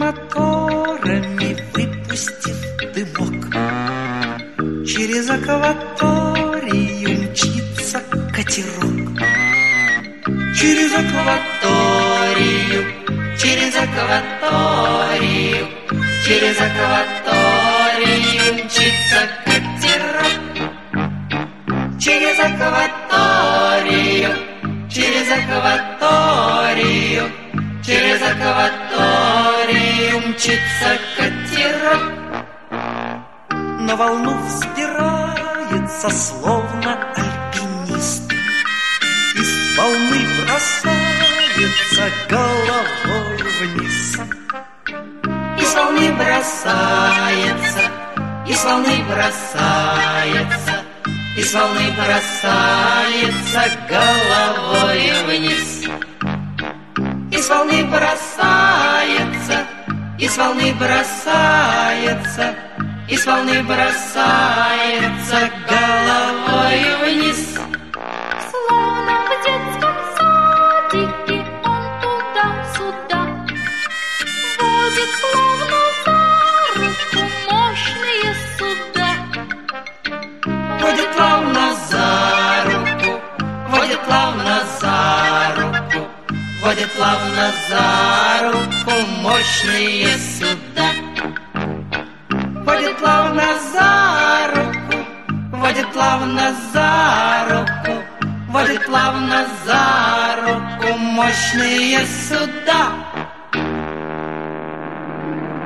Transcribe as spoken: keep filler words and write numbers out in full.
моторами, выпустив дымок. Через акваторию мчится катерок. Через акваторию, через акваторию, через акваторию мчится катерок. Через акваторию, через акваторию, через акваторию мчится катерок. На волну взбирается, словно альпинист, и с волны бросается головой вниз. И с волны бросается, и с волны бросается, и с волны бросается головой вниз. И с волны бросается, и с волны бросается, и с волны бросается головой вниз. Словно в детском садике он туда-сюда водит плавно за руку мощные суда. Водит плавно за руку, водит плавно за руку, водит плавно за руку мощные суда. Водит плавно за руку, водит плавно за руку, водит плавно за руку мощные суда.